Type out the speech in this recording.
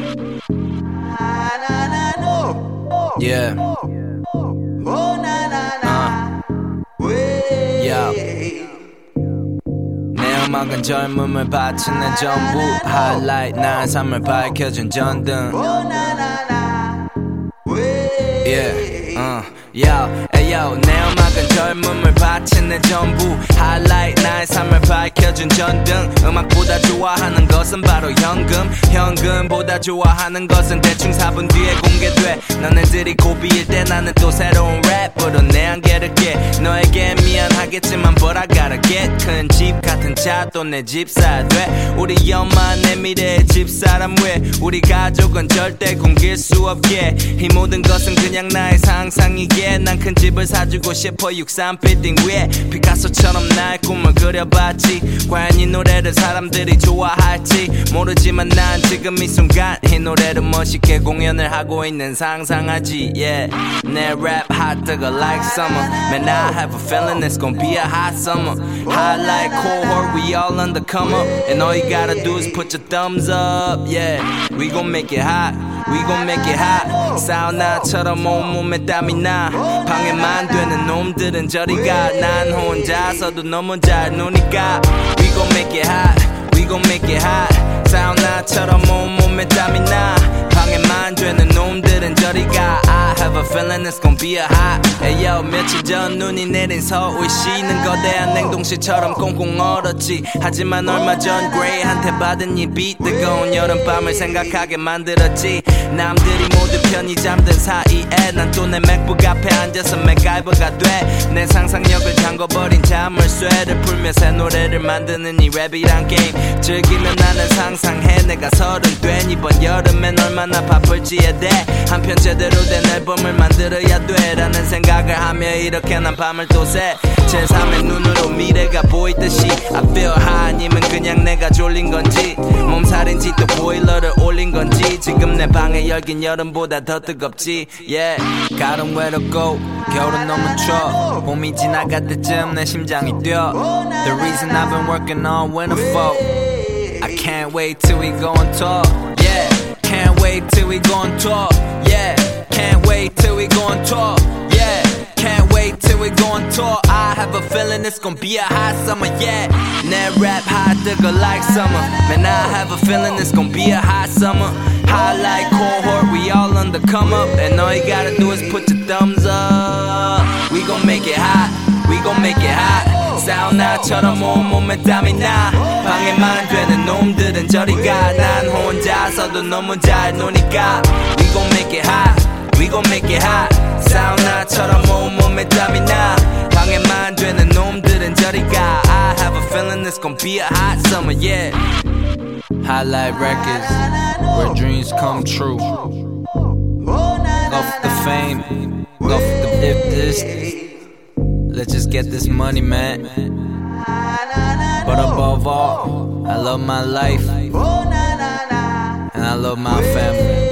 Yeah. Yeah. 내 음악은 젊음을 바치는 전부 하이라이트 나의 삶을 밝혀준 전등. Yeah. Yo, ayo, 내 음악은 젊음을 바치는 전부 하이라이트 나의 삶을 밝혀준 전등. 음악보다 좋아하는 것은 바로 현금. 현금보다 좋아하는 것은 대충 4분 뒤에 공개돼. 너네들이 고비일 때 나는 또 새로운 랩으로 내 한계를 깨. 너에게 미안하겠지만 but I gotta get. 큰 집 같은 차 또 내 집 사야 돼. 우리 엄마 내 미래의 집사람 왜 우리 가족은 절대 굶길 수 없게. 이 모든 것은 그냥 나의 상상이게. 난 큰 집을 사주고 싶어 63 빌딩 위에 피카소처럼 나의 꿈을 그려봤지. 과연 이 노래를 사람들이 좋아할지 모르지만 난 지금 이 순간 이 노래를 멋있게 공연을 하고 있는 상상하지. Yeah. 내 랩 hot 뜨거 like summer. Man I have a feeling it's gonna be a hot summer. Hot like cohort we all on the come up. And all you gotta do is put your thumbs up. Yeah. We gon' make it hot. We gon' make it hot. 사우나처럼 온몸에 땀이 나. 방해만 되는 놈들은 저리 가. 난 혼자서도 너무 잘 노니까. We gon' make it hot. We gon' make it hot. 사우나처럼 온몸에 땀이 나. 방해만 되는 놈들은 저리 가. I have a feeling it's gon' be a hot. Ayo, 며칠 전 눈이 내린 서울시는 거대한 냉동실처럼 꽁꽁 얼었지. 하지만 얼마 전 그레이한테 받은 이 비트 뜨거운 여름밤을 생각하게 만들었지. 남들이 모두 편히 잠든 사이에 난 또 내 맥북 앞에 앉아서 맥가이버가 돼. 내 상상력을 잠궈버린 자물쇠를 풀며 새 노래를 만드는 이 랩이란 게임. 즐기며 나는 상상해 내가 30 된 이번 여름엔 얼마나 바쁠지에 대해 한편 제대로 된 앨범을 만들어야 돼 라는 생각을 하며 이렇게 난 밤을 또 새. 제3의 눈으로 미래가 보이듯이 I feel high. 아니면 그냥 내가 졸린 건지 몸살인지 또 보일러를 올린 건지. 지금 내 방의 열긴 여름보다 더 뜨겁지. Yeah. 가을은 외롭고 겨울은 너무 추워. 봄이 지나갈 때쯤 내 심장이 뛰어. The reason I've been working all winter for. I can't wait till we go on tour. Yeah. Can't wait till we go on tour. Yeah. Can't wait till we go on tour. Yeah. Can't wait till we go on tour. I have a feeling it's gonna be a hot summer. Yeah. 내 rap hot 뜨거 like summer. Man I have a feeling it's gonna be a hot summer. Hot like cohort we all on the come up. And all you gotta do is put your thumbs up. We gon' make it hot. We gon' make it hot. 사우나처럼 온몸에 땀이 나. 방해만 되는 놈들은 저리 가. 난 혼자서도 너무 잘 노니까. We gon' make it hot. We gon' make it hot. 사우나처럼 온몸에 땀이 나. 방해만 되는 놈들은 저리 가. I have a feeling it's gon' be a hot summer. Yeah. Highlight records where dreams come true. Go for the fame, go for the this. Let's just get this money, man. But above all, I love my life and I love my family.